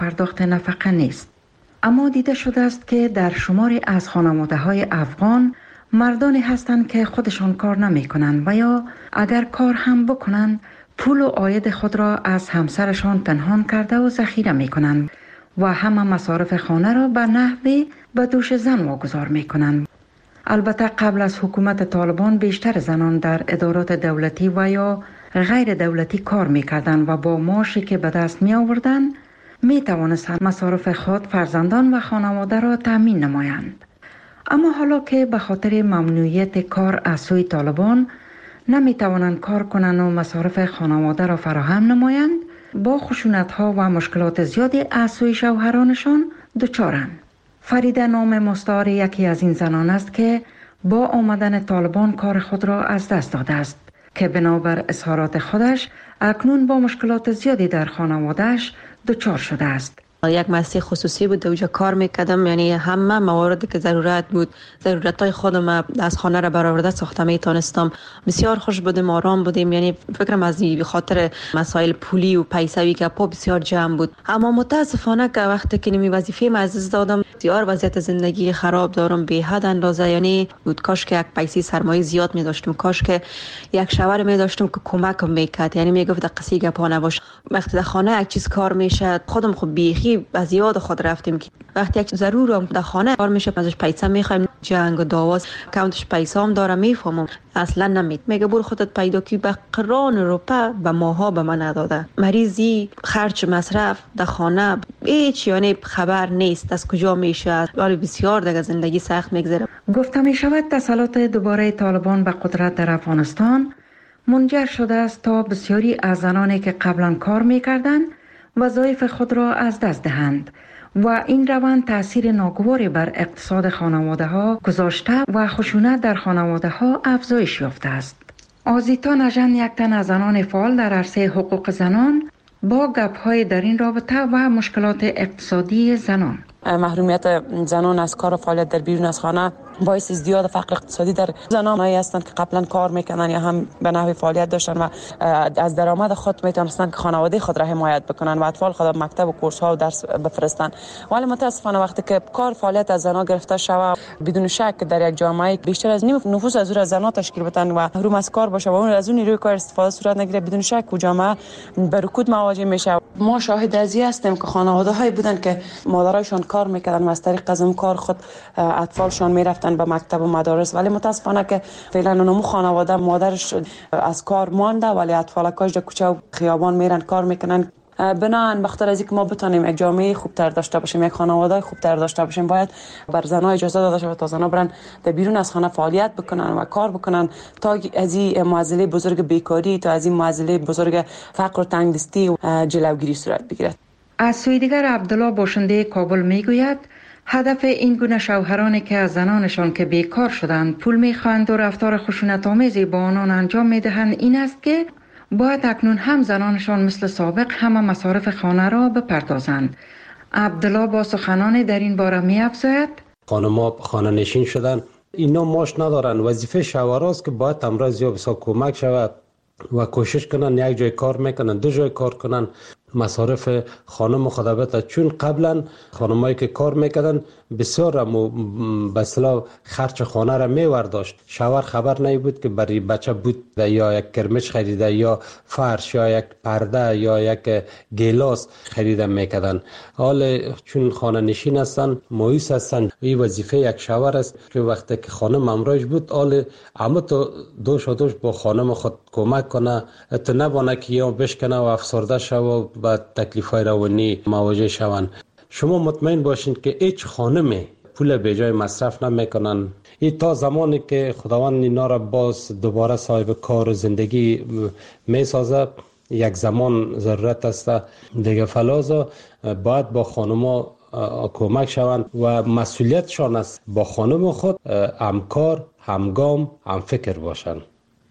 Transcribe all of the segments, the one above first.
پرداخت نفقه نیست. اما دیده شده است که در شماری از خانواده‌های افغان مردانی هستند که خودشان کار نمی کنند و یا اگر کار هم بکنند پول و عاید خود را از همسرشان پنهان کرده و ذخیره می کنند و همه مصارف خانه را به نحوی به دوش زن واگذار می کنند. البته قبل از حکومت طالبان بیشتر زنان در ادارات دولتی و یا غیر دولتی کار می کردند و با معاشی که به دست می آوردند می توانستند مصارف خود، فرزندان و خانواده را تامین نمایند. اما حالا که به خاطر ممنوعیت کار از سوی طالبان نمی توانند کار کنند و مصارف خانواده را فراهم نمایند، با خشونت‌ها و مشکلات زیادی از سوی شوهرانشان دچارند. فریده نام مستعار یکی از این زنان است که با آمدن طالبان کار خود را از دست داده است که بنابر اظهارات خودش اکنون با مشکلات زیادی در خانواده‌اش دچار شده است. یک مؤسسه خصوصی بود، اونجا کار میکردم، یعنی همه مواردی که ضرورت بود، ضرورتای خودم از خانه را برآورده ساخته میتونستم. بسیار خوش بودیم، آرام بودیم، یعنی فکرم از خاطر مسائل پولی و پیسوی که پا بسیار جمع بود. اما متاسفانه که وقتی که نمی وظیفه از دادم، بسیار وضعیت زندگی خراب دارم به حد اندازه، یعنی بود کاش که یک پیسه سرمایه زیاد می داشتم، کاش که یک شوهر می داشتم که کمکم میکرد، یعنی میگفت قصی گپا نباش. وقتی در خانه یک چیز کار میشه خودم خب بیخی از یاد خود رفتیم که وقتی یک ضرورم در خانه کار میشه ازش پیسه میخوایم، جنگ و دعواست، اکانتش پیسه هم داره، میفهمم اصلا میگه برو خودت پیدا کی. به قران روپه به ماها به من نداده، مریضی، خرج، مصرف در خانه هیچ، یعنی خبر نیست از کجا میشه، ولی بسیار دیگه زندگی سخت میگذره. گفته می شود تسلط دوباره طالبان به قدرت در افغانستان منجر شده است تا بسیاری از زنانی که قبلا کار میکردند وظایف خود را از دست دهند و این روند تأثیر ناگواری بر اقتصاد خانواده ها گذاشته و خشونت در خانواده ها افزایش یافته است. آزیتا نژن، یک تن از زنان فعال در عرصه حقوق زنان، با گپ‌های در این رابطه و مشکلات اقتصادی زنان. محرومیت زنان از کار و فعالیت در بیرون از خانه باعث ازدیاد فقر اقتصادی در زنانی هستند که قبلا کار میکنن یا هم به نحوی فعالیت داشتن و از درآمد خود میتونستند که خانواده خود را حمایت بکنن و اطفال خود مکتب و کورس ها و درس بفرستن. ولی متاسفانه وقتی که کار فعالیت از زنان گرفته شود، بدون شک در یک جامعه بیشتر از نیم نفوس از اون زنان تشکیل بدن و محروم از کار باشه و اون از اون نیروی کار استفاده صورت نگیره، بدون شک و جامعه به رکود مواجه میشه. ما شاهد از این هستیم که خانواده هایی بودن که مادرایشان کار میکردن و از طریق از اون کار خود اطفالشان میرفتن به مکتب و مدارس، ولی متاسفانه که فعلا اونمو خانواده مادرش از کار مانده ولی اطفالکاش در کوچه و خیابان میرن کار میکنن. بنابراین بخاطر از اینکه ما بتونیم یک جامعه خوبتر داشته باشیم، یک خانواده خوبتر داشته باشیم، باید بر زنها اجازه داده شود تا زنها برن در بیرون از خانه فعالیت بکنن و کار بکنن تا از این معضله بزرگ بیکاری، تا از این معضله بزرگ فقر و تنگدستی جلوگیری صورت بگیرد. از سوی دیگر عبدالله باشنده کابل میگوید هدف این گونه شوهرانی که از زنانشان که بیکار شدند پول میخواهند و رفتار خشونت آمیزی با آنان انجام میدهند این است که باید اکنون هم زنانشان مثل سابق همه مصارف خانه را بپردازند. عبدالله با سخنان در این باره می‌افزاید خانم‌ها خانه نشین شدن، اینا ماش ندارن، وظیفه شوهراست که باید امروز یا بسا کمک شود و کوشش کنن یک جای کار میکنن، دو جای کار کنن، مصارف خانم خدابت. چون قبلا خانمایی که کار میکردن بسیار به اصطلاح خرج خانه را میورداشت، شوهر خبر نمی بود که برای بچه بود یا یک کرمچ خریده یا فرش یا یک پرده یا یک گیلاس خریده میکردن. حال چون خانه نشین هستن، مایوس هستن، این وظیفه یک شوهر است که وقتی که خانم امراج بود حال همه تو دوش با خانم خود کمک کنه، تو نبانه که یا بشکنه و افسرده شو و تکلیف‌های روانی مواجه شوند. شما مطمئن باشین که هیچ خانمی پول به جای مصرف نمیکنن. این تا زمانی که خداوند اینا را باز دوباره صاحب کار و زندگی میسازه، یک زمان ضرورت است دیگه. فلازا باید با خانما کمک شوند و مسئولیتشان است با خانم خود همکار، همگام، همفکر باشند.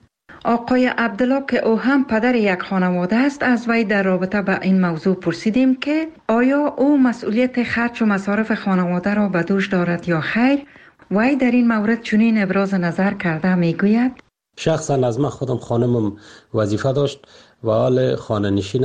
آقای عبدالله که او هم پدر یک خانواده است، از وی در رابطه با این موضوع پرسیدیم که آیا او مسئولیت خرج و مصارف خانواده را به دوش دارد یا خیر. وی در این مورد چنین ابراز نظر کرده میگوید شخصا از من خودم خانمم وظیفه داشت و حال خانه نشین است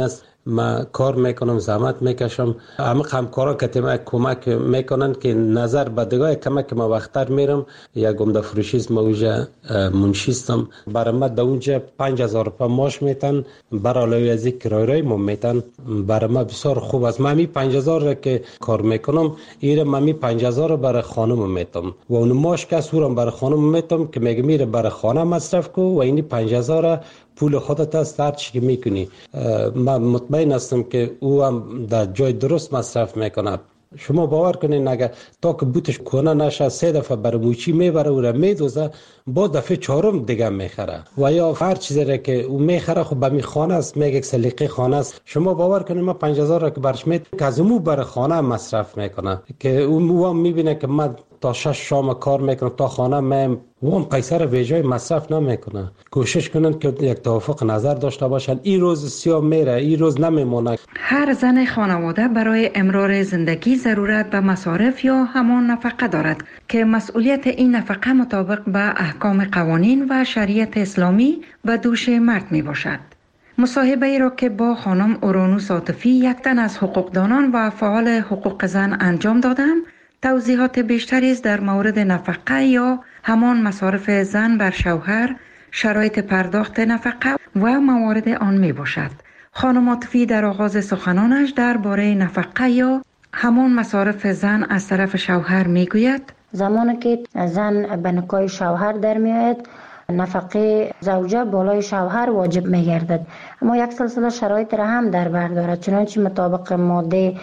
من کار میکنم، زحمت میکشم. همه همکارا که من کمک میکنن که نظر به دیگه کمک ما وقتر میرم. یک عمده فروشیست ما اونجا منشیستم، برای من در اونجا 5000 روپیه معاش میتن، برای علاوه از این کرایه ما میتن. برای من بسیار خوب است. من می 5000 که کار میکنم، ایره من می 5000 برای خانم میتم و اون معاش که سورم برای خانم میتم که میگه میره برای خانه مصرف کو و این 5000 پول خودت است هر چی که میکنی. من مطمئن هستم که او هم در جای درست مصرف میکنه. شما باور کنین اگر تا که بوتش کنه نشه 3 دفعه برای موچی میبره و را میدوزه، با دفعه 4 دیگه میخره و یا هر چیزی را که او میخره خب به می خانه است، میگه سلیقه خانه است. شما باور کنین ما 5000 را که برش میت که از مو برای خانه مصرف میکنه که او هم میبینه که من تا 6 شام کار میکنم تا خانه میم و هم پیسه را به جای مصرف نمیکنه. کوشش کنن که یک توافق نظر داشته باشن. این روز سیاه میره، این روز نمیمونه. هر زن خانواده برای امرار زندگی ضرورت به مصارف یا همان نفقه دارد که مسئولیت این نفقه مطابق به احکام قوانین و شریعت اسلامی به دوش مرد می باشد. مصاحبه ای را که با خانم اورانوس عاطفی، یک تن از حقوقدانان و فعال حقوق زن انجام دادم، توضیحات بیشتری در مورد نفقه یا همان مصارف زن بر شوهر، شرایط پرداخت نفقه و موارد آن می باشد. خانم عاطفی در آغاز سخنانش درباره نفقه یا همان مصارف زن از طرف شوهر می گوید: زمانی که زن به نکاح شوهر در می آید، نفقه زوجه بالای شوهر واجب می گردد، اما یک سلسله شرایط را هم در بر دارد. چنانچه مطابق ماده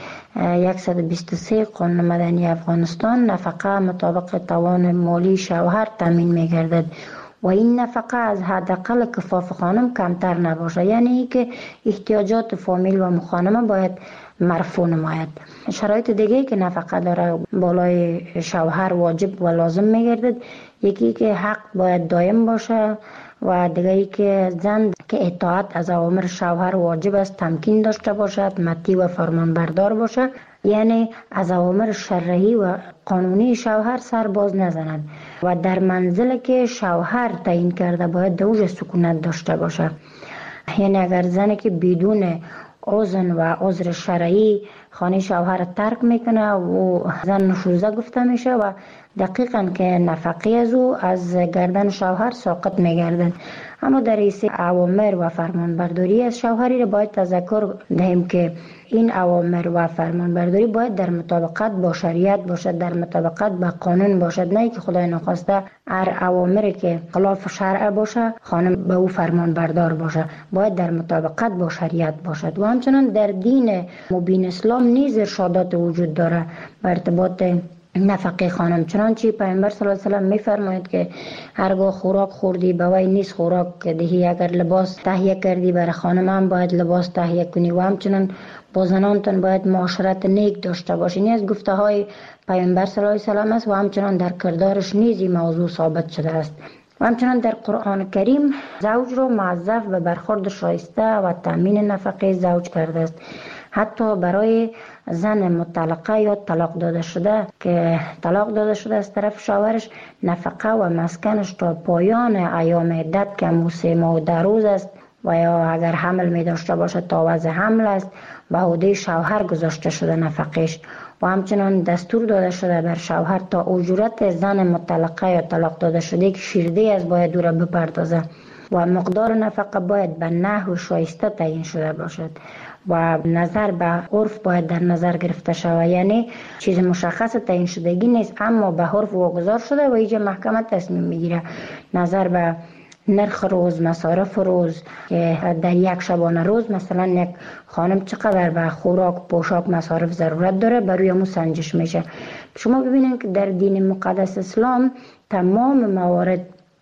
123 قانون مدنی افغانستان، نفقه مطابق توان مالی شوهر تامین می گردد و این نفقه از حداقل کفاف خانم کمتر نباشه، یعنی که احتیاجات فامیل و مخانمه باید مرفوع نماید. شرایط دیگه که نفقه داره بالای شوهر واجب و لازم میگردد، یکی که حق باید دائم باشه و دیگه که زن که اطاعت از اوامر شوهر واجب است تمکین داشته باشد، مطیع و فرمانبردار باشه، یعنی از اوامر شرعی و قانونی شوهر سر باز نزند و در منزل که شوهر تعیین کرده باید دوج سکونت داشته باشه. یعنی اگر زنی که بدون اذن و عذر شرعی خانه شوهر ترک میکنه و زن نشوزه گفته میشه و دقیقاً که نفقه از او از گردن شوهر ساقط میگردد. اما در حیث اوامر و فرمانبرداری از شوهری را باید تذکر دهیم که این اوامر و فرمانبرداری باید در مطابقت با شریعت باشد، در مطابقت با قانون باشد، نه که خدای نخواسته هر اوامری که خلاف شرع باشه خانم به او فرمانبردار باشه. باید در مطابقت با شریعت باشد. و همچنان در دین مبین اسلام نیز ارشادات وجود داره به ارتباط نفقه خانم. چنانچه پیامبر صلی الله علیه و سلم میفرماید که هرگاه خوراک خوردی به وی نیز خوراک دهی، اگر لباس تهیه کردی برای خانم هم باید لباس تهیه کنی و همچنان با زنانتون باید معاشرت نیک داشته باشین. از گفته های پیامبر صلی الله علیه و سلم است و همچنان در کردارش نیز این موضوع ثابت شده است. و همچنان در قرآن کریم زوج را موظف به برخورد شایسته و تامین نفقه زوج کرده است. حتی برای زن مطلقه یا طلاق داده شده که طلاق داده شده از طرف شوهرش، نفقه و مسکنش تا پایان ایام عدت که 3 ماه و 10 روز است و یا اگر حمل می داشته باشه تا وضع حمل است به عهده شوهر گذاشته شده نفقش. و همچنان دستور داده شده بر شوهر تا اجرت زن مطلقه یا طلاق داده شده که شیرده از باید او را بپردازه و مقدار نفقه باید به نحو شایسته تعیین شده باشد و نظر به عرف باید در نظر گرفته شود. یعنی چیز مشخص تعیین شدگی نیست، اما به عرف واگذار شده و اینجا محکمه تصمیم میگیره نظر به نرخ روز، مصارف روز که در یک شبانه روز مثلا یک خانم چقدر به خوراک، پوشاک، مصارف ضرورت داره بروی همون سنجش میشه. شما ببینید که در دین مقدس اسلام تمام موارد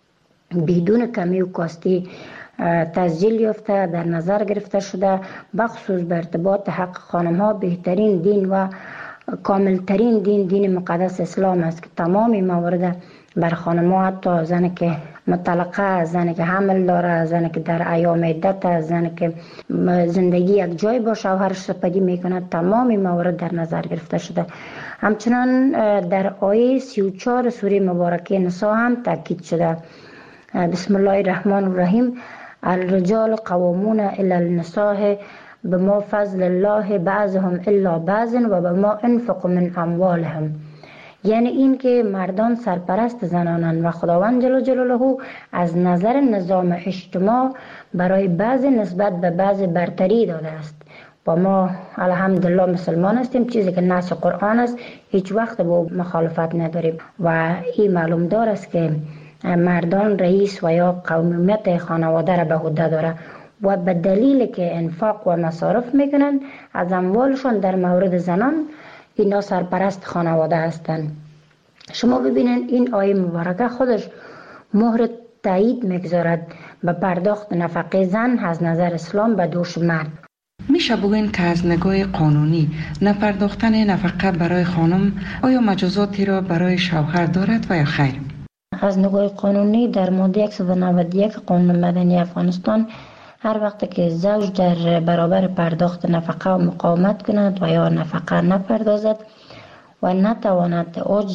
بدون کمی و کاستی تسجیل یافته در نظر گرفته شده، بخصوص به ارتباط حق خانم ها بهترین دین و کاملترین دین مقدس اسلام است که تمامی موارد بر خانم ها، حتی زنی که مطلقه، زنی که حمل داره، زنی که در ایام عدت، زنی که زندگی یک جای با شوهرش سپری میکنه، تمامی موارد در نظر گرفته شده. همچنان در آیه 34 سوره مبارکه نساء هم تاکید شده: بسم الله الرحمن الرحیم، الرجال قوامون علی النساء بما فضل الله بعضهم الا بعض و بما انفق من اموالهم. یعنی این که مردان سرپرست زنانند و خداوند جل جلاله از نظر نظام اجتماع برای بعض نسبت به بعض برتری داده است. و ما الحمدلله مسلمان هستیم، چیزی که نص قرآن است هیچ وقت با مخالفت نداریم و این معلوم دار است که مردان رئیس و یا قومیت خانواده را به عهده داره و به دلیل که انفاق و مصارف میکنن از اموالشون در مورد زنان اینا سرپرست خانواده هستند. شما ببینید این آیه مبارکه خودش مهر تایید میگذارد به پرداخت نفقه زن از نظر اسلام به دوش مرد. میشه بگوین که از نگاه قانونی نپرداختن نفقه برای خانم آیا مجازاتی را برای شوهر دارد و یا خیر؟ از نگاه قانونی در ماده 191 قانون مدنی افغانستان هر وقت که زوج در برابر پرداخت نفقه و مقاومت کند و یا نفقه نپردازد و نتواند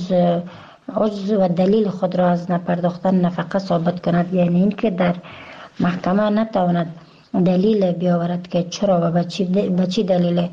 عجز و دلیل خود را از نپرداختن نفقه ثابت کند، یعنی این که در محکمه نتواند دلیل بیاورد که چرا و به چی دلیل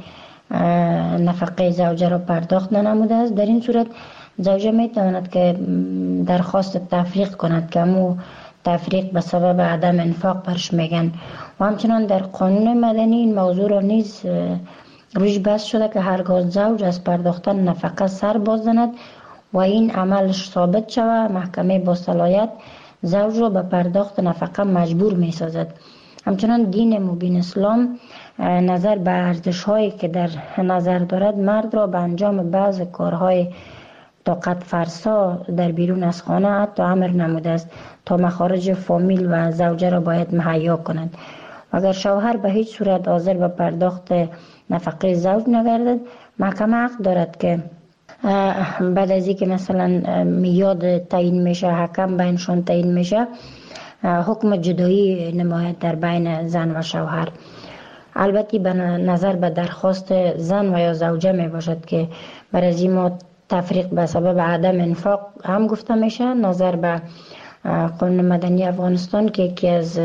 نفقه زوجه را پرداخت ننموده است، در این صورت زوجه می تواند که درخواست تفریق کند که امو تفریق به سبب عدم انفاق برش میگن و همچنان در قانون مدنی این موضوع را نیز روش بحث شده که هرگاه زوج از پرداختن نفقه سر باز زند و این عملش ثابت شود محکمه با صلاحیت زوج را به پرداخت نفقه مجبور می سازد. همچنان دین مبین اسلام نظر به ارزش هایی که در نظر دارد مرد را به انجام بعض کارهای طاقت فرسا در بیرون از خانه حتی امر نموده است تا مخارج فامیل و زوجه را باید مهیا کنند. اگر شوهر به هیچ صورت حاضر به پرداخت نفقه زوج نگردد محکمه حق دارد که بعد از اینکه مثلا میاد تعیین میشه، حکم بینشان تعیین میشه، حکم جدایی نماید در بین زن و شوهر. البته به نظر به درخواست زن و یا زوجه می باشد که برای از این ما تفریق به سبب عدم انفاق هم گفته میشه. نظر به قانون مدنی افغانستان که یکی از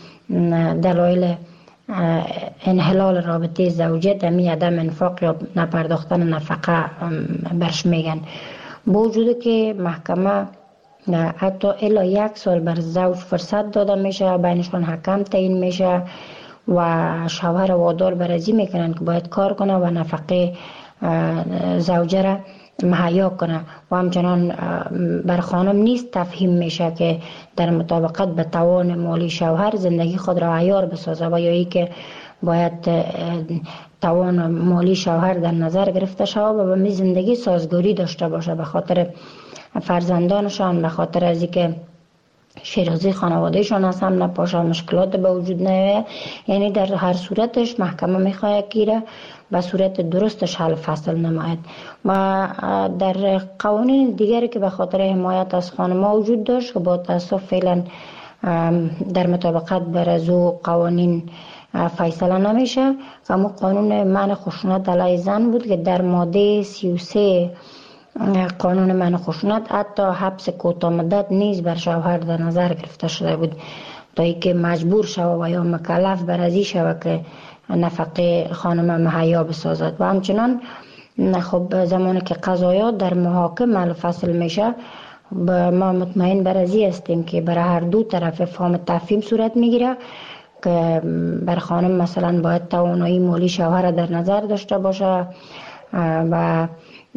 دلایل انحلال رابطه زوجیت همی عدم انفاق یا نپرداختن نفقه برش میگن. با وجود که محکمه حتی الا 1 سال بر زوج فرصت داده میشه، بینشان حکم تعیین میشه و شوهر وادار برازی میکنن که باید کار کنه و نفقه زوجه را مهیا کنه و همچنان بر خانم نیست تفهیم میشه که در مطابقت به توان مالی شوهر زندگی خود را عیار بسازه و یا ای که باید توان مالی شوهر در نظر گرفته شود و به زندگی سازگاری داشته باشه به خاطر فرزندانشان، به خاطر از اینکه شیرازی خانوادهشان از هم نپاشه، مشکلات به وجود نیاید. یعنی در هر صورتش محکمه میخواهد که به صورت درستش حل فصل نماید. و در قوانین دیگری که به خاطر حمایت از خانم‌ها وجود داشت که با تاسف فعلا در مطابقت بر از او قوانین فیصله نمیشه، اما قانون منع خشونت علیه زن بود که در ماده 33 قانون منع خشونت حتی حبس کوتاه مدت نیز بر شوهر در نظر گرفته شده بود تا اینکه مجبور شود و یا مکلف بر ازی شود که نفقه خانم مهیا بسازد. و همچنان خب زمانی که قضایات در محاکم فصل میشه ما مطمئن بر ازی هستیم که برای هر دو طرف فهم تفهیم صورت میگیره که بر خانم مثلا باید توانایی مالی شوهر در نظر داشته باشه و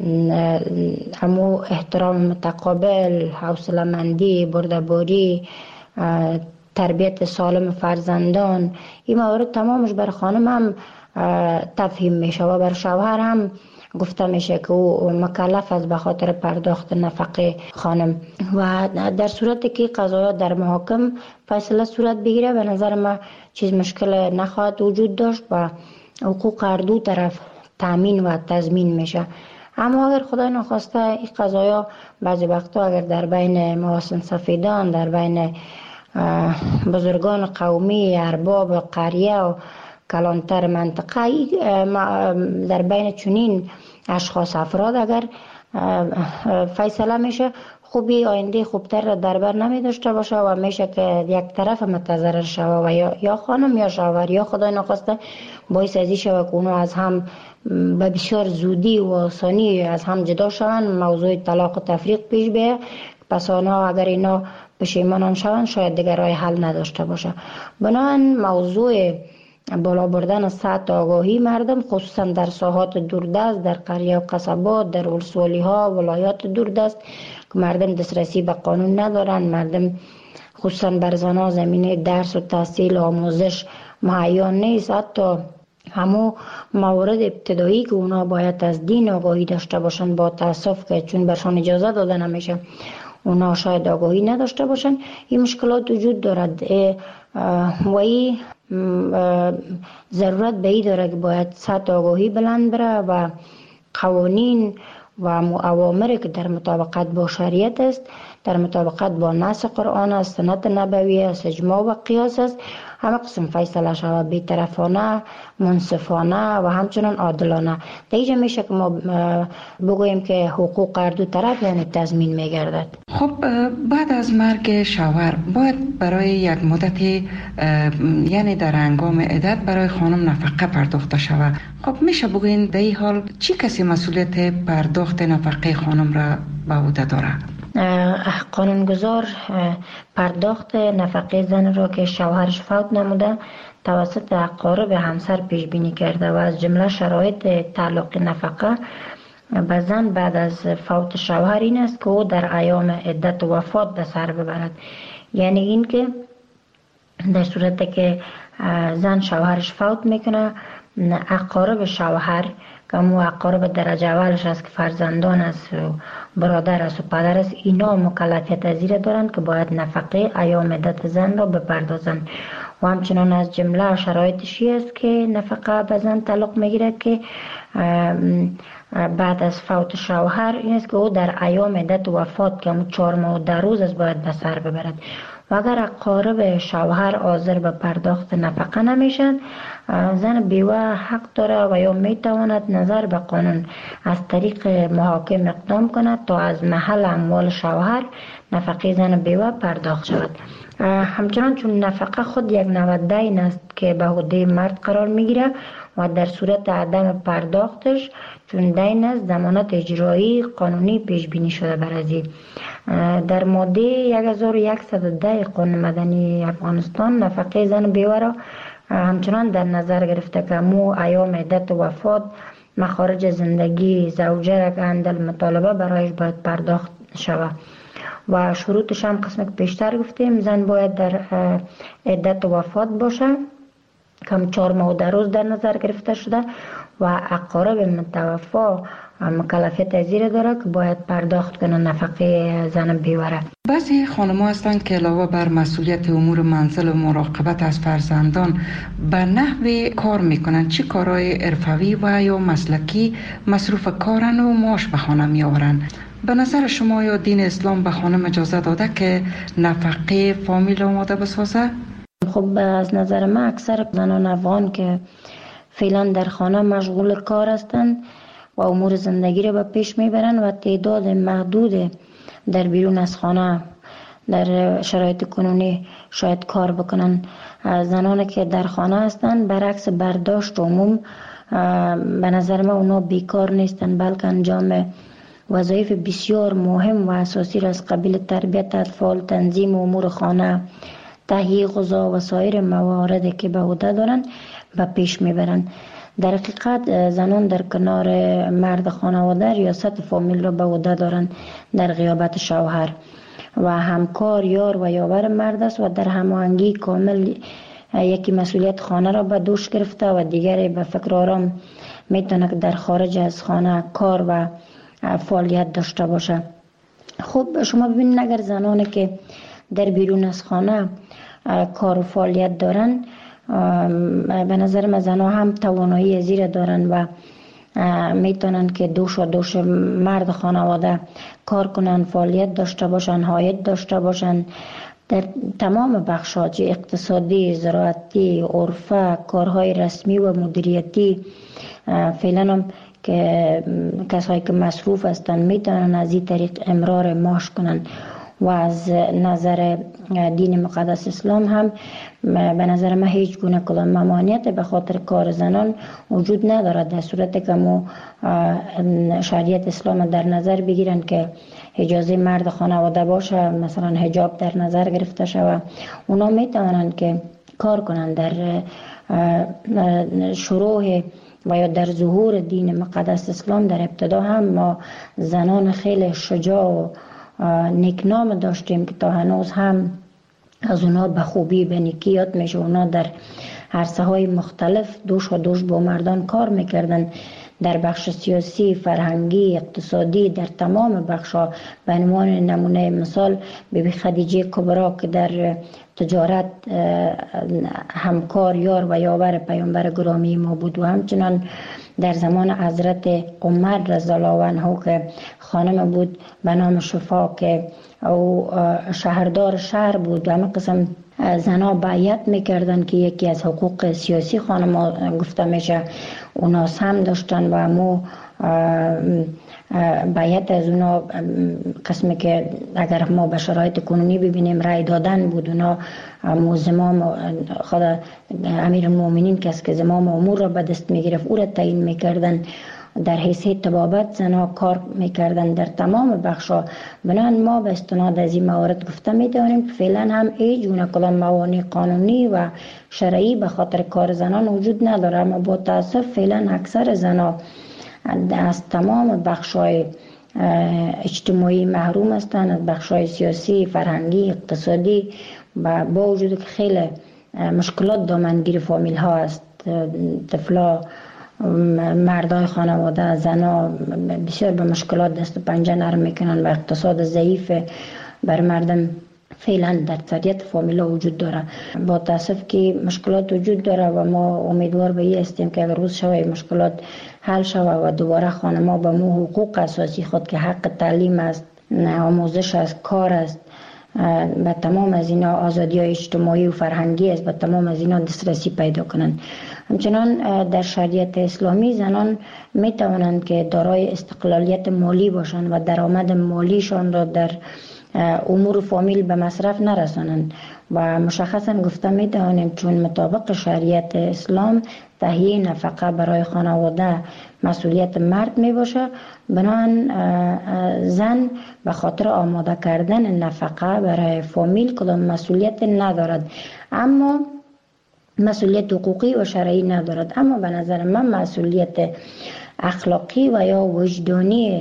همو احترام متقابل، حوصله‌مندی، بردباری، تربیت سالم فرزندان، این موارد تمامش بر خانم هم تفهیم میشه و بر شوهر هم گفته میشه که او مکلف است به خاطر پرداخت نفقه خانم. و در صورتی که قضایات در محاکم فیصله صورت بگیره به نظر ما چیز مشکل نخواهد وجود داشت و حقوق هر دو طرف تامین و تضمین میشه. اما اگر خدای نخواسته این قضایا بعضی وقتا اگر در بین محاسن سفیدان، در بین بزرگان قومی، ارباب قریه و کلانتر منطقه، در بین چنین اشخاص افراد اگر فیصله میشه، خوبی آینده خوبتر را در بر نمی داشته باشه و میشه که یک طرف متضرر شوه و یا خانم یا شوهر یا خدای نخواسته باعث ازی شوه که اونو از هم به بسیار زودی و آسانی از هم جدا شوند، موضوع طلاق و تفریق پیش بیه. پس آنها اگر اینا پشیمان شوند شاید دیگر راه حل نداشته باشه. بنابراین موضوع بالا بردن سطح آگاهی مردم خصوصا در ساحات دوردست، در قریه و قصبات، در ولسوالی ها، ولایات دوردست که مردم دسترسی به قانون ندارن، مردم خصوصا بر زنها زمینه درس و تحصیل و آموزش مهیا نیست. حتی همو موارد ابتدایی که اونا باید از دین آگاهی داشته باشن، با تاسف که چون برشان اجازه داده نمیشه اونا شاید آگاهی نداشته باشن. این مشکلات وجود دارد و این ضرورت به این داره که باید سطح آگاهی بلند بره و قوانین و اوامری که در مطابقت با شریعت است، در مطابقت با نص قرآن است، سنت نبوی است، اجماع و قیاس است، همه قسم فیصله شود بی‌طرفانه، منصفانه و همچنان عادلانه. در اینجا میشه که ما بگوییم که حقوق هر دو طرف یعنی تضمین میگردد. خب بعد از مرگ شوهر باید برای یک مدتی یعنی در هنگام عدت برای خانم نفقه پرداخته شود. خب میشه بگوین در این حال چی کسی مسئولیت پرداخت نفقه خانم را به عهده داره؟ قانونگذار پرداخت نفقه زن را که شوهرش فوت نموده توسط اقارب همسر پیش بینی کرده و از جمله شرایط تعلق نفقه به زن بعد از فوت شوهر این است که او در ایام عدت و وفات به سر ببرد. یعنی این که در صورتی که زن شوهرش فوت میکنه، اقارب شوهر که مو اقارب درجه اولش است که فرزندان است و برادر است و پدر است، اینا مکلفیت از این دارند که باید نفقه ایام عدت زن را بپردازند. و همچنان از جمله شرایطشی است که نفقه به زن تعلق میگیره که بعد از فوت شوهر این است که او در ایام عدت و وفات که 4 ماه و 10 روز است باید به سر ببرد. و اگر اقارب شوهر حاضر به پرداخت نفقه نمیشن، زن بیوه حق داره و یا میتواند نظر به قانون از طریق محاکم اقدام کند تا از محل اموال شوهر نفقه زن بیوه پرداخت شود. همچنان چون نفقه خود یک نوع دین است که به عهده مرد قرار میگیره و در صورت عدم پرداختش چون دین است ضمانت اجرایی قانونی پیش بینی شده بر ازی. در ماده 1110 قانون مدنی افغانستان نفقه زن بیوه را همچنان در نظر گرفته که مو ایام عدت و وفات مخارج زندگی زوجه را که اندل مطالبه برایش باید پرداخت شود و شروطش هم قسم که پیشتر گفتیم زن باید در عدت و وفات باشه کم 4 ماه و 10 روز در نظر گرفته شده و اقارب متوفا مکلفیت ازیر داره که باید پرداخت کنه نفقه زن بیوره. بعضی خانم‌ها هستند که علاوه بر مسئولیت امور منزل و مراقبت از فرزندان به نحوی کار میکنن، چه کارهای حرفوی و یا مسلکی مصروف کارن و معاش به خانه میآورن. به نظر شما یا دین اسلام به خانم اجازه داده که نفقه فامیل آماده بسازه؟ خب از نظر من اکثر زنان افغان که فعلا در خانه مشغول کار هستند و امور زندگی را به پیش میبرن و تعداد محدود در بیرون از خانه در شرایط کنونی شاید کار بکنن. زنانی که در خانه هستند برعکس برداشت عموم به نظر من اونا بیکار نیستن، بلکه انجام وظایف بسیار مهم و اساسی را از قبیل تربیت اطفال، تنظیم امور خانه، تهیه غذا و سایر مواردی که به عهده دارند به پیش میبرند. در حقیقت زنان در کنار مرد خانواده ریاست فامیل را به عهده دارند در غیابت شوهر و همکار یار و یاور مرد است و در هماهنگی کامل یکی مسئولیت خانه را به دوش گرفته و دیگری به فکر آرام میتونه که در خارج از خانه کار و فعالیت داشته باشه. خب شما ببینید اگر زنانی که در بیرون از خانه کار و فعالیت دارن، به نظر من زنها هم توانایی زیر دارن و میتونن که دوش مرد خانواده کار کنن، فعالیت داشته باشن، عاید داشته باشن در تمام بخشات اقتصادی، زراعتی، عرفه، کارهای رسمی و مدیریتی. فعلا هم که کسایی که مصروف هستند میتونن از این طریق امرار معاش کنن و از نظر دین مقدس اسلام هم به نظر من هیچ گونه کدام ممانعت به خاطر کار زنان وجود ندارد، در صورتی که ما شریعت اسلام در نظر بگیرن که اجازه مرد خانواده باشه، مثلا حجاب در نظر گرفته شود، اونا میتونن که کار کنن. در شروع و یا در ظهور دین مقدس اسلام در ابتدا هم ما زنان خیلی شجاع و نیکنام داشتیم که تا هنوز هم از اونا به خوبی به نیکی یاد میشه. اونا در عرصه های مختلف دوش و دوش با مردان کار میکردن، در بخش سیاسی، فرهنگی، اقتصادی، در تمام بخش‌ها. به عنوان نمونه مثال بیبی خدیجه کبرا که در تجارت همکار یار و یاور پیامبر گرامی ما بود، و همچنان در زمان حضرت عمر رضی الله عنه که خانم بود به نام شفا که او شهردار شهر بود و همه قسم زنها بیعت میکردن که یکی از حقوق سیاسی خانم گفته میشه اونا هم داشتن و همو بیعت از اونا قسمی که اگر ما به شرایط کنونی ببینیم رای دادن بود. اونا زمام خود امیر المؤمنین کس که زمام امور را به دست میگرفت او را تعیین میکردن. در حیثیت طبابت زنها کار میکردن در تمام بخشا. بنابراین ما به استناد از این موارد گفته میتونیم که فعلا هم هیچ گونه کدام موانع قانونی و شرعی به خاطر کار زنان وجود نداره، اما با تاسف فعلا اکثر زنها از تمام بخشای اجتماعی محروم هستند، از بخشای سیاسی، فرهنگی، اقتصادی، و با وجود که خیلی مشکلات دامنگیر فامیل ها است. طفلا، مردای خانواده، زنا بسیار به مشکلات دست و پنجه نرم میکنن و اقتصاد ضعیف بر مردم فعلا در اکثریت فامیلا وجود داره. با تاسف که مشکلات وجود داره و ما امیدوار به این هستیم که اگر روز شوه مشکلات حل شوه و دوباره خانم‌ها به مو حقوق اساسی خود که حق تعلیم است، آموزش است، کار است، به تمام از اینا آزادی های اجتماعی و فرهنگی است، به تمام از اینا دسترسی پیدا کنند. همچنان در شریعت اسلامی زنان می توانند که دارای استقلالیت مالی باشند و درآمد مالیشان را در امور فامیل به مصرف نرسانند و مشخصا گفته می توانیم چون مطابق شریعت اسلام تهیه نفقه برای خانواده مسئولیت مرد می باشه، بنابراین زن به خاطر آماده کردن نفقه برای فامیل کدام مسئولیت ندارد، اما مسئولیت حقوقی و شرعی ندارد. اما به نظر من مسئولیت اخلاقی و یا وجدانی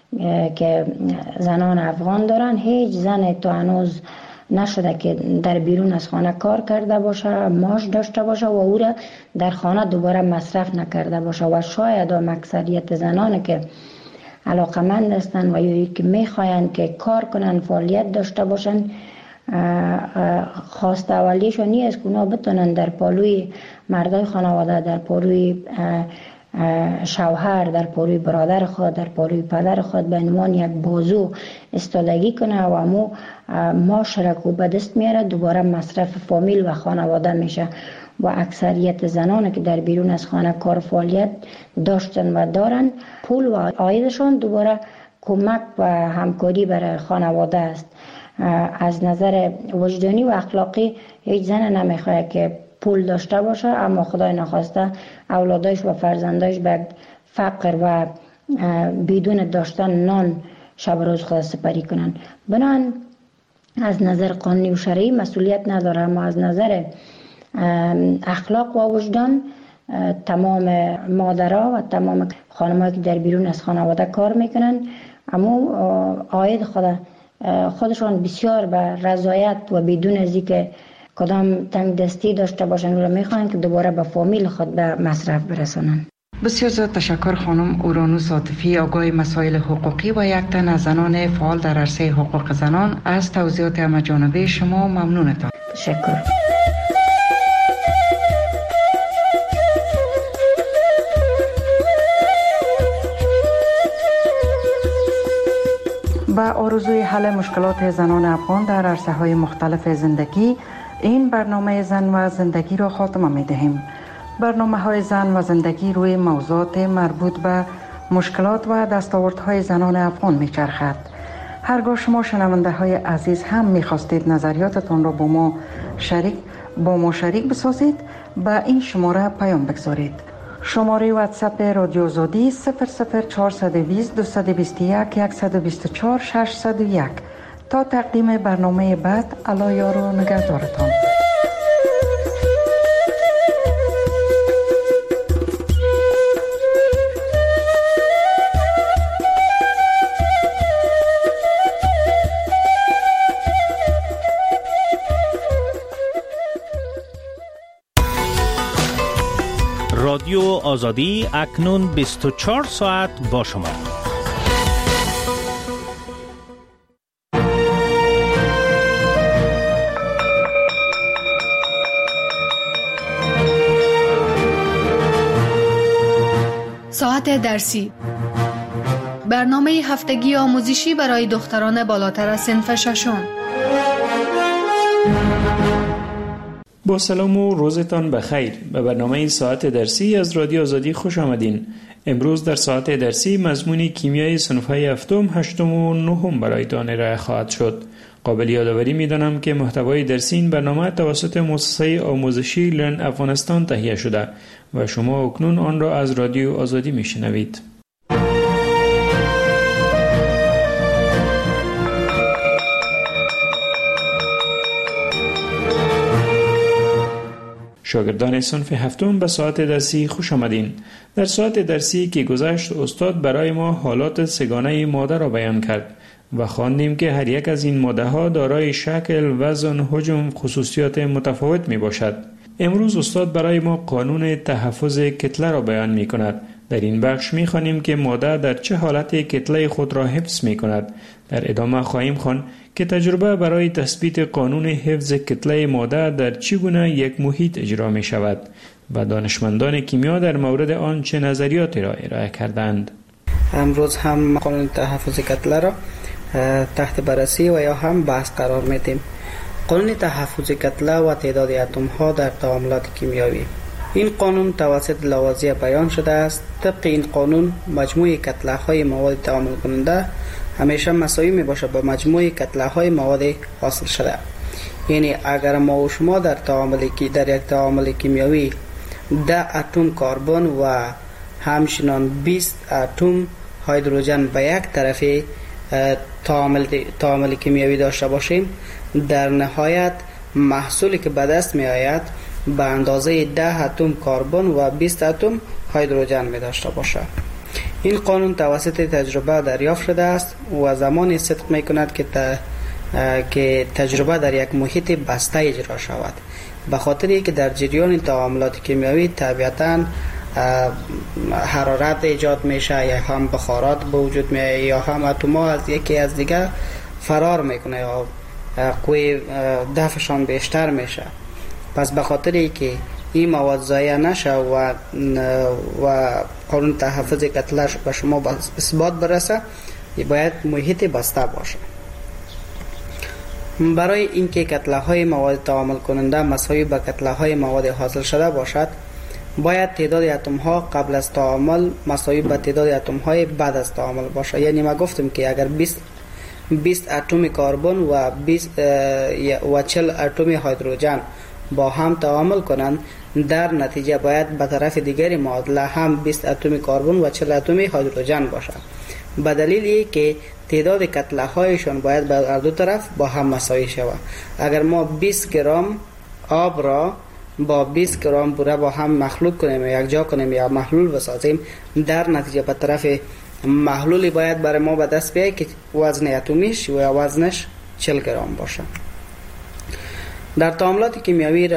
که زنان افغان دارن، هیچ زن تا هنوز نشده که در بیرون از خانه کار کرده باشه، معاش داشته باشه و او را در خانه دوباره مصرف نکرده باشه. و شاید هم اکثریت زنان که علاقمند هستند و یا که میخواین که کار کنن، فعالیت داشته باشن، خواست اولیشون نیست که اونا بتونن در پالوی مردای خانواده، در پالوی شوهر، در پالوی برادر خود، در پالوی پدر خود به عنوان یک بازو استادگی کنه و امو معاشرت رو به دست میاره، دوباره مصرف فامیل و خانواده میشه. و اکثریت زنان که در بیرون از خانه کار فعالیت داشتن و دارن، پول و عایدشان دوباره کمک و همکاری برای خانواده است. از نظر وجدانی و اخلاقی هیچ زن نمیخواد که پول داشته باشه اما خدای نخواسته اولادش و فرزندش به فقر و بدون داشتن نان شب روز خود سپری کنن. بنابراین از نظر قانونی و شرعی مسئولیت نداره، اما از نظر اخلاق و وجدان تمام مادرها و تمام خانم‌ها که در بیرون از خانواده کار میکنن، اما عاید خودشان بسیار به رضایت و بدون از اینکه کدام تنگ دستی داشته باشن رو میخوان که دوباره به فامیل خود به مصرف برسانن. بسیار زیاد تشکر خانم اورانوس عاطفی، آگاه مسائل حقوقی و یک تن از زنان فعال در عرصه حقوق زنان. از توضیحات همه‌جانبه شما ممنونتان. تشکر. با آرزوی حل مشکلات زنان افغان در عرصه‌های مختلف زندگی، این برنامه زن و زندگی را خاتمه می دهیم. برنامه‌های زن و زندگی روی موضوعات مربوط به مشکلات و دستاوردهای زنان افغان میچرخد. هرگاه شما شنونده های عزیز هم میخواستید نظریاتتان را با ما شریک بسازید، به این شماره پیام بگذارید. شماره واتساپ رادیو آزادی 00420 221 124 601. تا تقدیم برنامه بعد، الله یار و نگهدارتان. رادیو آزادی اکنون 24 ساعت با شما. ساعت درسی، برنامه هفتگی آموزشی برای دختران بالاتر از صنف ششم. با سلام و روزتان بخیر. به برنامه ساعت درسی از رادیو آزادی خوش آمدین. امروز در ساعت درسی مضمون کیمیای صنف‌های هفتم، هشتم و نهم برایتان ارائه خواهد شد. قابل یادآوری می‌دانم که محتوای درسی این برنامه توسط مؤسسه آموزشی لرن افغانستان تهیه شده و شما اکنون آن را از رادیو آزادی میشنوید. شاگردان صنف هفتم به ساعت درسی خوش آمدین. در ساعت درسی که گذشت استاد برای ما حالات سگانه ماده را بیان کرد و خواندیم که هر یک از این ماده ها دارای شکل، وزن، حجم، خصوصیات متفاوت می باشد. امروز استاد برای ما قانون تحفظ کتله را بیان می کند. در این بخش می خوانیم که ماده در چه حالت کتله خود را حفظ می کند. در ادامه خواهیم خواند که تجربه برای تثبیت قانون حفظ کتله ماده در چگونه یک محیط اجرا می شود و دانشمندان کیمیا در مورد آن چه نظریاتی را ارائه کردند. امروز هم قانون تحفظ کتله را تحت بررسی و یا هم بحث قرار میدیم. قانون تحفظ کتله و تعداد اتم ها در تعاملات کیمیایی. این قانون توسط لاوازیه بیان شده است. طبق این قانون مجموع کتله های مواد تعامل کننده همیشه مساوی می باشد با مجموع کتله های مواد حاصل شده. یعنی اگر ما و شما در یک تعامل کیمیایی 10 اتم کربن و همچنین 20 اتم هیدروژن به یک طرف تعامل کیمیایی داشته باشیم، در نهایت محصولی که به دست می آید به اندازه 10 اتم کربن و 20 اتم هیدروژن می داشته باشد. این قانون توسط تجربه دریافت شده است و زمانی صدق می کند که تجربه در یک محیط بسته اجرا شود، به خاطر اینکه در جریان تعاملات کیمیایی طبیعتاً حرارت ایجاد میشه، یا هم بخارات به وجود میاد، یا هم اتم‌ها از یکی از دیگه فرار میکنه یا قوی دفعشان بیشتر میشه. پس به خاطر اینکه این مواد ضایع نشه و قانون تحفظ کتله به شما اثبات برسه، باید محیط بسته باشه. برای اینکه کتله های مواد تعامل کننده مساوی با کتله های مواد حاصل شده باشد، باید تعداد اتم ها قبل از تعامل مساوی با تعداد اتم های بعد از تعامل باشه. یعنی ما گفتم که اگر 20 اتم کربن و 40 اتم هیدروژن با هم تعامل کنند، در نتیجه باید به طرف دیگری معادله هم 20 اتم کربن و 40 اتم هیدروژن باشد، به دلیلی که تعداد کتله هایشان باید به هر دو طرف با هم مساوی شود. اگر ما 20 گرم آب را با 20 گرم بوره با هم مخلوط کنیم یا یک جا کنیم یا محلول بسازیم، در نتیجه به طرف محلولی باید برای ما به دست بیاید که وزن اتمیش و وزنش 40 گرم باشه. در تعاملات کیمیایی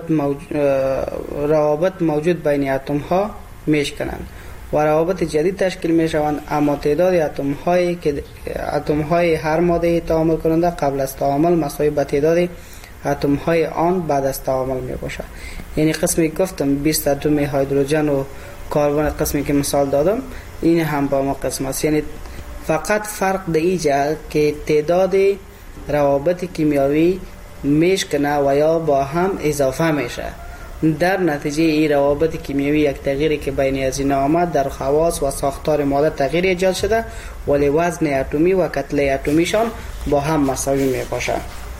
روابط موجود بین اتم ها میشکنند و روابط جدید تشکیل می شوند، اما تعداد اتم های هر ماده تعامل کننده قبل از تعامل مساوی با تعداد اتم های آن بعد از تعامل می باشد. یعنی قسمی گفتم 20 اتم هیدروژن و کربن، قسمی که مثال دادم این هم با ما قسم است. یعنی فقط فرق در اینجا که تعداد روابط کیمیایی میشکنه و یا با هم اضافه میشه. در نتیجه این روابط کیمیایی یک تغییری که بین از اینا آمد در خواص و ساختار ماده تغییر ایجاد شده، ولی وزن اتمی و کتله اتمیشان با هم مساوی می باشند.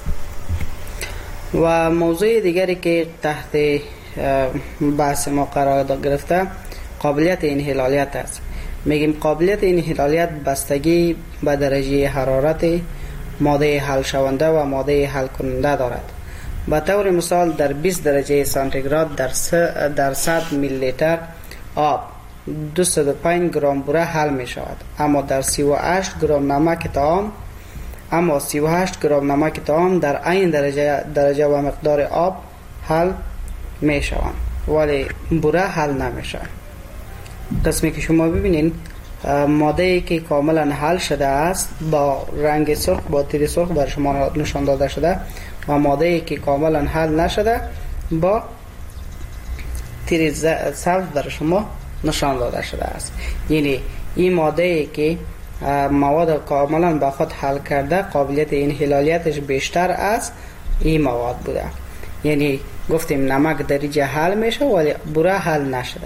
و موضوع دیگری که تحت بحث ما قرار گرفته قابلیت انحلالیت است. میگیم قابلیت انحلالیت بستگی به درجه حرارت ماده حل شونده و ماده حل کننده دارد. به طور مثال در 20 درجه سانتیگراد در 100 میلی لیتر آب 205 گرم بوره حل می شود، اما در 38 گرم نمک طعام در این درجه و مقدار آب حل می شوند، ولی بوره حل نمی شود. قسمی که شما ببینین ماده که کاملا حل شده است با رنگ سرخ با تیر سرخ بر شما نشان داده شده و ماده که کاملا حل نشده با تیر سبز بر شما نشان داده شده است. یعنی این ماده که مواد کاملا با خود حل کرده قابلیت انحلالیتش بیشتر از این مواد بوده. یعنی گفتیم نمک درجه حل میشه ولی بوره حل نشده.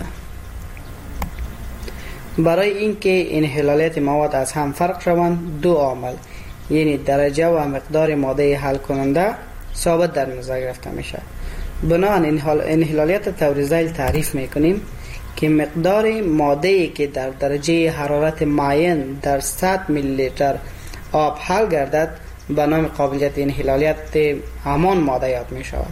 برای اینکه انحلالیت مواد از هم فرق شوند دو عامل یعنی درجه و مقدار ماده حل کننده ثابت در نظر گرفته میشه. بنابراین انحلالیت طور ذیل تعریف میکنیم که مقدار ماده‌ای که در درجه حرارت معین در 100 میلی لیتر آب حل گردد به نام قابلیت انحلالیت همان ماده یاد می شود.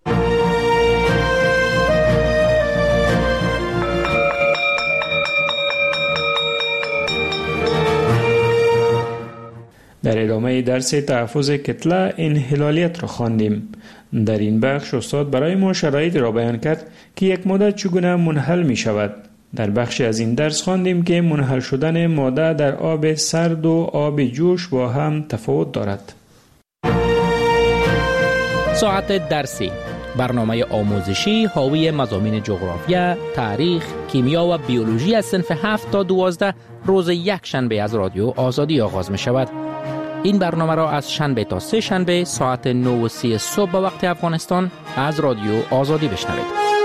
در ادامه درس تحفظ کتله انحلالیت را خواندیم. در این بخش استاد برای ما شرایط را بیان کرد که یک ماده چگونه منحل می شود. در بخش از این درس خواندیم که منحل شدن ماده در آب سرد و آب جوش با هم تفاوت دارد. ساعت درسی، برنامه آموزشی حاوی مضامین جغرافیا، تاریخ، کیمیا و بیولوژی از صنف 7 تا 12 روز یک شنبه از رادیو آزادی آغاز می شود. این برنامه را از شنبه تا سه شنبه ساعت 9:30 صبح به وقت افغانستان از رادیو آزادی بشنوید.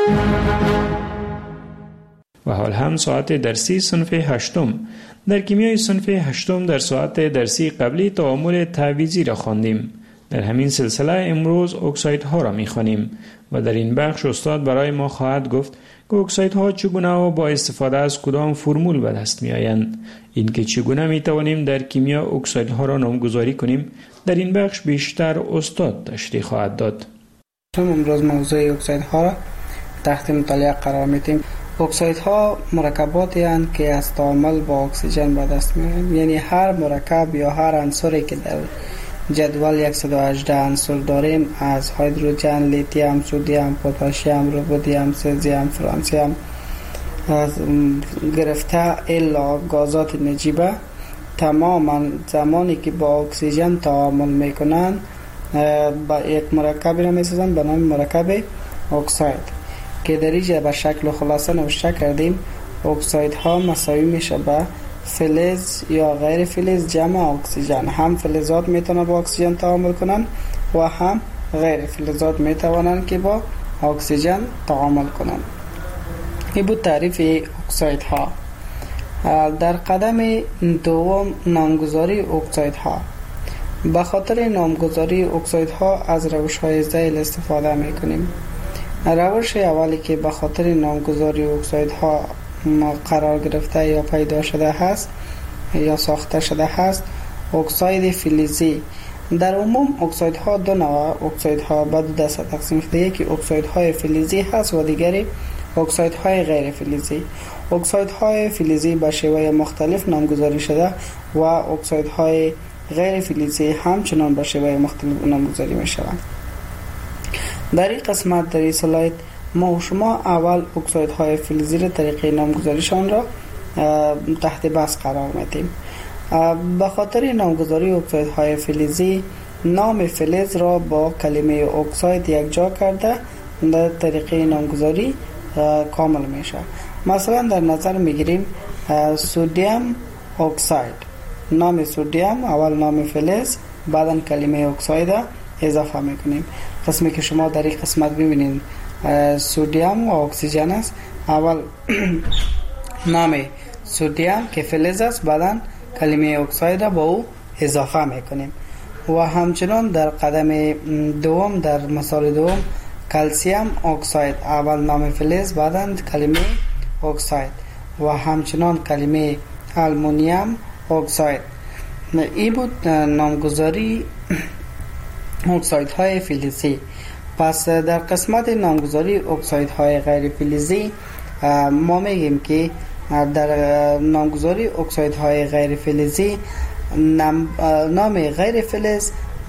و حال هم ساعت درسی صنف 8. در کیمیای صنف 8 در ساعت درسی قبلی تعامل تعویضی را خواندیم. در همین سلسله امروز اکسایدها را می‌خوانیم و در این بخش استاد برای ما خواهد گفت که اکسایدها چگونه و با استفاده از کدام فرمول به دست می‌آیند. اینکه چگونه می‌توانیم در کیمیا اکسایدها را نامگذاری کنیم در این بخش بیشتر استاد تشریح خواهد داد. امروز موضوع اکسایدها را تحت مطالعه قرار می‌دهیم. اکسایدها مرکباتی هستند که از تعامل با اکسیژن به دست می‌آیند. یعنی هر مرکب یا هر عنصری که در جدول 118 عنصر داریم از هیدروژن، لیتیوم، سدیم، پتاسیم، رودیم، سزیم، فرانسیم گرفته الا گازات نجیبه تماما زمانی که با اکسیژن تعامل میکنن با یک مرکبی را میسازن به نام مرکب اکساید که در اینجا به شکل خلاصه نوشته کردیم. اکسایدها مساوی میشه به فلز یا غیر فلز جمع اکسیژن. هم فلزات میتونن با اکسیژن تعامل کنن و هم غیر فلزات میتوانن که با اکسیژن تعامل کنن. این بود تعریف اکسایدها. در قدم دوم نامگذاری اکسایدها. به خاطر نامگذاری اکسایدها از روش‌های ذیل استفاده میکنیم. روش اولی که به خاطر نامگذاری اکسایدها قرار گرفته یا پیدا شده هست یا ساخته شده هست اکساید فلزی. در عموم اکسایدها دو نوع اکسایدها به دو دسته تقسیم شده. یکی اکسایدهای فلزی هست و دیگری اکسایدهای غیر فلزی. اکسایدهای فلزی به شیوه مختلف نامگذاری شده و اکسایدهای غیر فلزی همچنان به شیوه مختلف نامگذاری می شوند. در این قسمت در این سلاید ما و شما اول اکسایدهای فلزی را طریقه نامگذاریشان را تحت بحث قرار میدیم. به خاطر نامگذاری اکسایدهای فلزی نام فلز را با کلمه اکساید یکجا کرده در طریقه نامگذاری کامل میشه. مثلا در نظر میگیریم سدیم اکساید. نام سدیم اول نام فلز بعدا کلمه اکساید اضافه میکنیم. قسمی که شما در این قسمت ببینید سودیم و اکسیژن است. اول نام سودیم که فلز است، بعدا کلمه اکساید با او اضافه میکنیم. و همچنان در قدم دوم، در مثال دوم، کلسیم اکساید، اول نام فلز بعدا کلمه اکساید. و همچنان کلمه آلومینیم اکساید. این بود نامگذاری اکسایدهای فلزی. پس در قسمت نامگذاری اکسایدهای غیر فلزی ما میگیم که در نامگذاری اکسایدهای غیر فلزی نام غیر فلز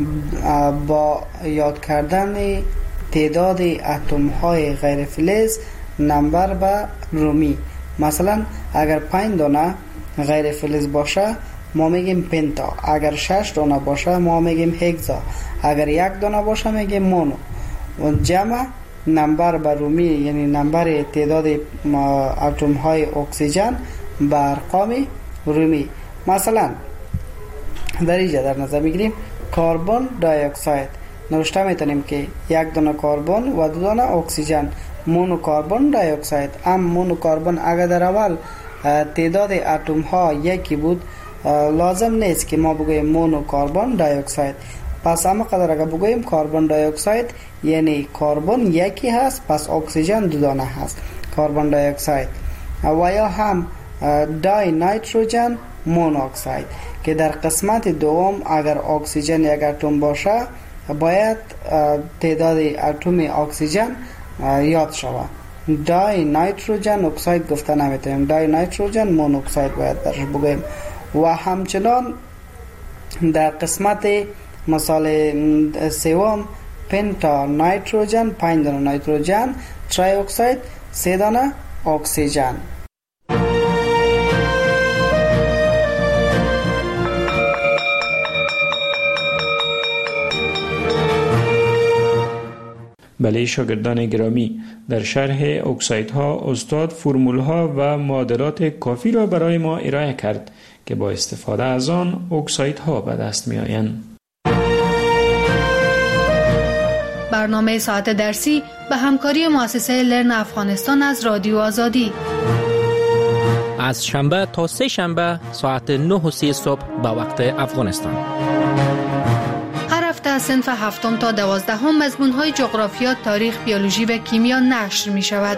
با یاد کردن تعداد اتم های غیر فلز نمبر به رومی. مثلا اگر 5 دانه غیر فلز باشه ما میگیم پنتا، اگر 6 دانه باشه ما میگیم هگزا، اگر 1 دانه باشه میگیم مونو. و جمع نمبر به رومی یعنی نمبر تعداد اتم های اکسیژن به ارقام رومی. مثلا در اینجا در نظر میگیریم کربن دی اکساید، نوشته میتونیم که 1 دانه کربن و 2 دانه اکسیژن، مونو کربن دی اکساید. مونو کربن اگر در اول تعداد اتم ها یکی بود لازم نیست که ما بگوییم مونو کربن دی اکساید. پس اما قدر اگر بگوییم کربن دی اکساید یعنی کربن یکی هست، پس اکسیژن 2 دانه هست، کربن دی اکساید. و یا هم دای نیتروژن مونوکساید که در قسمت دوم اگر اکسیژن 1 اتم باشه باید تعداد اتم اکسیژن یاد شود. دای نیتروژن اکساید گفته نمیتونیم، دای نیتروژن مونوکساید باید درش بگوییم. و همچنان در قسمت مثال سوم پنتا نیتروژن، 5 دانه نیتروژن، تری اکساید، 3 دانه اکسیژن. بله شاگردان گرامی، در شرح اکسایدها استاد فرمولها و معادلات کافی را برای ما ارائه کرد که با استفاده از آن اکسایدها به دست می آیند. برنامه ساعت درسی به همکاری مؤسسه لرن افغانستان از رادیو آزادی از شنبه تا سه شنبه ساعت 9:30 صبح به وقت افغانستان. هر هفته از صنف 7 تا 12 مضمون‌های جغرافیا، تاریخ، بیولوژی و کیمیا نشر می شود.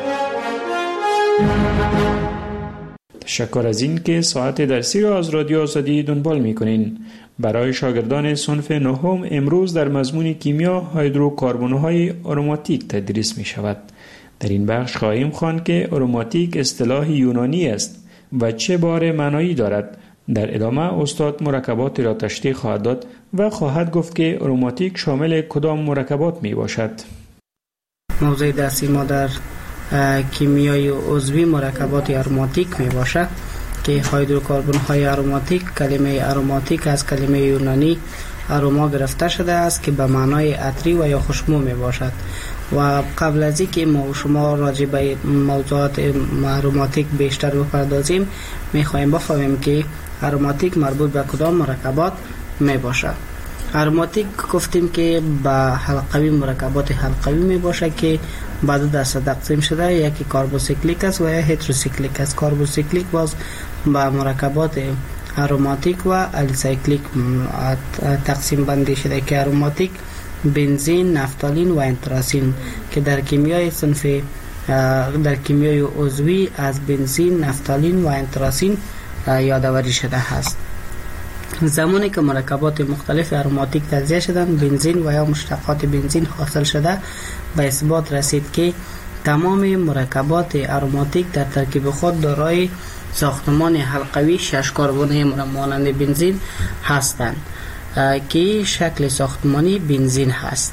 تشکر از این که ساعت درسی را از رادیو آزادی دنبال می کنین. برای شاگردان صنف 9 امروز در مضمون کیمیا هیدروکربن‌های آروماتیک تدریس می شود. در این بخش خواهیم خواند که آروماتیک اصطلاح یونانی است و چه بار معنایی دارد. در ادامه استاد مرکبات را تشریح خواهد داد و خواهد گفت که آروماتیک شامل کدام مرکبات می باشد. موضوع درسی ما در کیمیای عضوی مرکبات آروماتیک می باشد که هیدروکربن های آروماتیک، کلمه آروماتیک از کلمه یونانی آروما گرفته شده است که به معنای عطری و یا خوشبو می باشد. و قبل از اینکه ما و شما راجع به موضوعات آروماتیک بیشتر بپردازیم می خواهیم بفهمیم که آروماتیک مربوط به کدام مرکبات می باشد. آروماتیک گفتیم که به حلقوی مرکبات حلقوی می باشد که بعد دو دسته تقسیم شده، یکی کاربوسیکلیک است و یا هتروسیکلیک است. کاربوسیکلیک باز به مرکبات آروماتیک و الیسایکلیک تقسیم بندی شده که آروماتیک بنزین، نفتالین و انتراسین که در کیمیای صنف در کیمیای عضوی از بنزین، نفتالین و انتراسین یادآوری شده است. زمانی که مرکبات مختلف آروماتیک تجزیه شدند، بنزین و یا مشتقات بنزین حاصل شده، به اثبات رسید که تمام مرکبات آروماتیک در ترکیب خود دارای ساختمان حلقوی 6 کربن مانند بنزین هستند که شکل ساختمانی بنزین هست.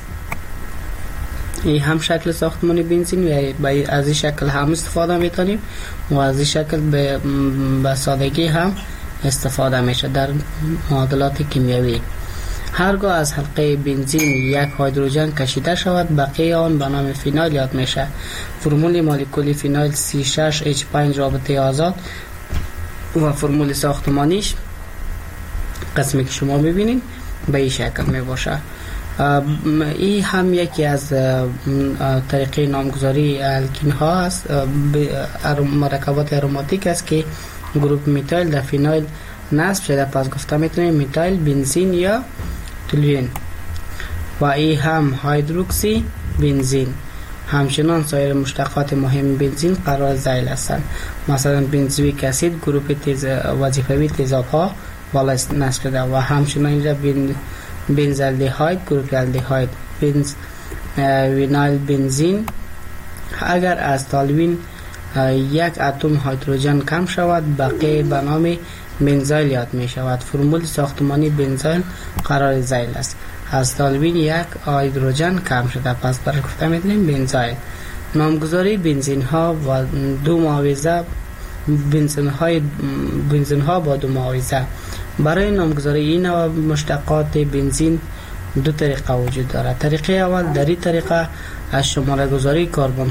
این هم شکل ساختمانی بنزین و از این شکل هم استفاده میتونیم و از این شکل به سادگی هم استفاده میشه در معادلات کیمیایی. هرگاه از حلقه بنزین یک هیدروژن کشیده شود، بقیه آن به نام فینال یاد میشه. فرمول مولکولی فینال C6H5 رابطه آزاد و فرمول ساختمانیش قسمی که شما میبینید به این شکل می باشه. این هم یکی از طریقه نامگذاری الکین ها است. مرکبات اروماتیک است که گروپ میتایل در فینایل نصب شده، پس گفته میتونیم میتایل بنزین یا تولوئین. و این هم هیدروکسی بنزین. همچنان سایر مشتقات مهم بنزین قرار ذیل هستند. مثلا بنزویک اسید گروپ وظیفوی تیزاب ها بالا نصب شده و همچنان اینجا بنزالدهاید گروپ الدهاید. وینایل بنزین اگر از تالوین یک اتم هیدروژن کم شود بقیه به نام بنزایل یاد می شود. فرمول ساختمانی بنزایل قرار ذیل است. از تالوین یک هیدروژن کم شده، پس برای گفته می‌دونیم بنزایل. نامگذاری بنزین ها و دو معاوضه بنزین ها با دو معاوضه. برای نامگذاری این نوع مشتقات بنزین دو طریقه وجود دارد. طریقه اول، در این طریقه از شماره گذاری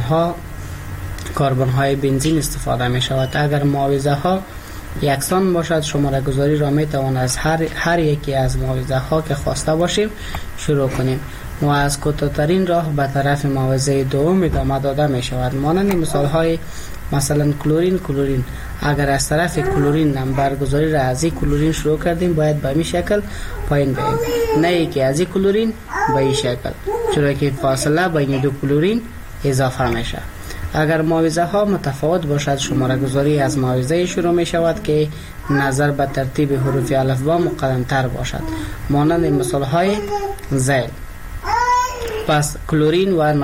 کربن های بنزین استفاده می شود. اگر معاوضه ها یکسان باشد شماره گذاری را می توان از هر یکی از معاوضه ها که خواسته باشیم شروع کنیم و از کوتاه‌ترین راه به طرف معاوضه دوم ادامه داده می شود. مانند مثال های مثلا کلورین. اگر از طرف کلورین نمبر گذاری را از این کلورین شروع کردیم باید به این شکل پایین بریم، نه یکی از این کلورین به این شکل، چرا که فاصله بین دو کلورین اضافه میشه. اگر معاوضه ها متفاوت باشد شماره گذاری از معاوضه شروع می شود که نظر به ترتیب حروف الفبا مقدم تر باشد، مانند مثال های ذیل. پس کلورین و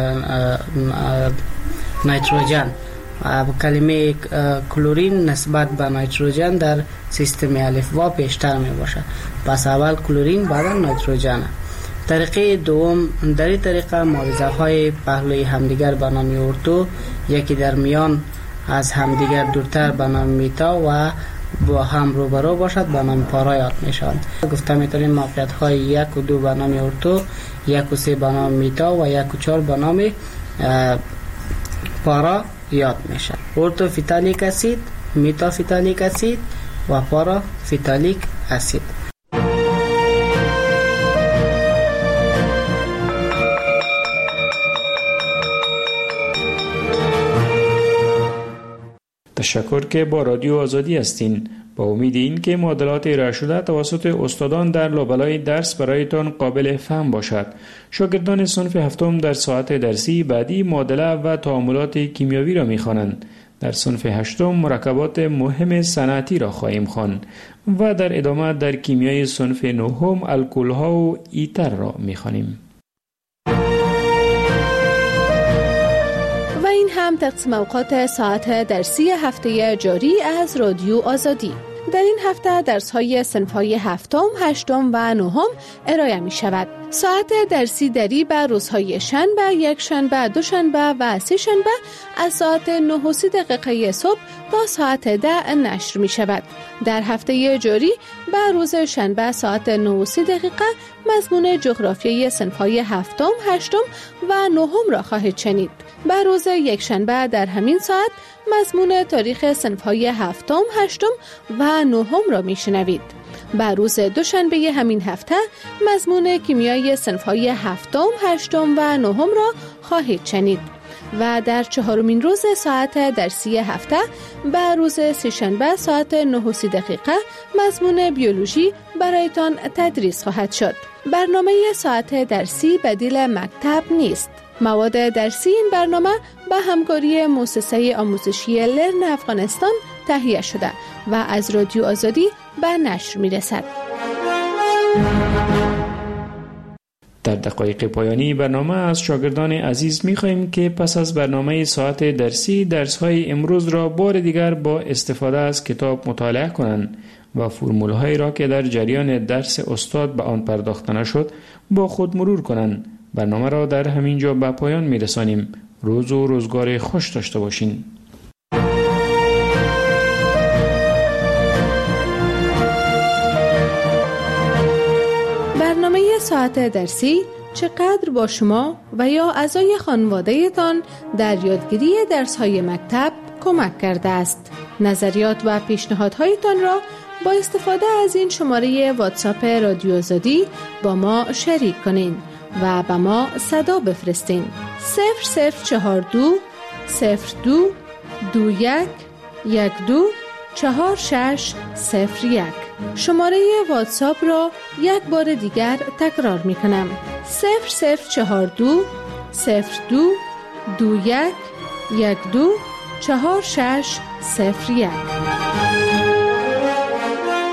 نیتروژن. کلمه کلورین نسبت به نیتروژن در سیستم الفبا پیشتر می باشد، پس اول کلورین بعد نیتروژن. طریقه دوم، در این طریقه معاوضه های پهلوی همدیگر به نام ارتو، یکی در میان از همدیگر دورتر به نام میتا و با هم روبرو باشد به نام پارا یاد می شود. گفته میتونیم موقعیت های 1 و 2 به نام ارتو، 1 و 3 به نام میتا و 1 و 4 به نام پارا یاد می شود. ارتو فیتالیک اسید، میتا فیتالیک اسید و پارا فیتالیک اسید. تشکر که با رادیو آزادی هستین. با امید این که معادلات ارائه شده توسط استادان در لابلای درس برایتان قابل فهم باشد. شاگردان صنف هفتم در ساعت درسی بعدی معادله و تعاملات کیمیاوی را می‌خوانند. در صنف هشتم مرکبات مهم صنعتی را خواهیم خواند و در ادامه در کیمیای صنف نهم الکل‌ها و ایتر را می‌خوانیم. این هم تقسیم اوقات ساعت درسی هفته جاری از رادیو آزادی. در این هفته درس‌های صنف‌های هفتم، هشتم و نهم ارائه می شود. ساعت درسی دری به روزهای شنبه، یک شنبه، دوشنبه و سه شنبه از ساعت 9:30 صبح تا ساعت 10 نشر می شود. در هفته جاری به روز شنبه ساعت 9:30 مضمون جغرافیای صنف‌های هفتم، هشتم و نهم را خواهید شنید. به روز یک شنبه در همین ساعت مضمون تاریخ صنف‌های هفتم، هشتم و نهم را میشنوید. به روز دوشنبه همین هفته مضمون کیمیای صنف‌های هفتم، هشتم و نهم را خواهید شنید. و در چهارمین روز ساعت درسی هفته به روز سه‌شنبه ساعت 9:30 مضمون بیولوژی برایتان تدریس خواهد شد. برنامه ساعت درسی بدیل مکتب نیست. مواد درسی این برنامه به همکاری مؤسسه آموزشی لرن افغانستان تهیه شده و از رادیو آزادی به نشر می رسد. در دقایق پایانی برنامه از شاگردان عزیز می خواهیم که پس از برنامه ساعت درسی درس‌های امروز را بار دیگر با استفاده از کتاب مطالعه کنند و فرمول‌هایی را که در جریان درس استاد به آن پرداخته نشد با خود مرور کنند. برنامه را در همین جا به پایان می رسانیم. روز و روزگار خوش داشته باشین. برنامه ساعت درسی چقدر با شما و یا اعضای خانواده تان در یادگیری درس‌های مکتب کمک کرده است؟ نظریات و پیشنهادهایتان را با استفاده از این شماره واتساپ رادیو آزادی با ما شریک کنین و به ما صدا بفرستین. 0042 02 21 12 4601. شماره واتساپ را یک بار دیگر تکرار می کنم. 0042 02 21 12 4601.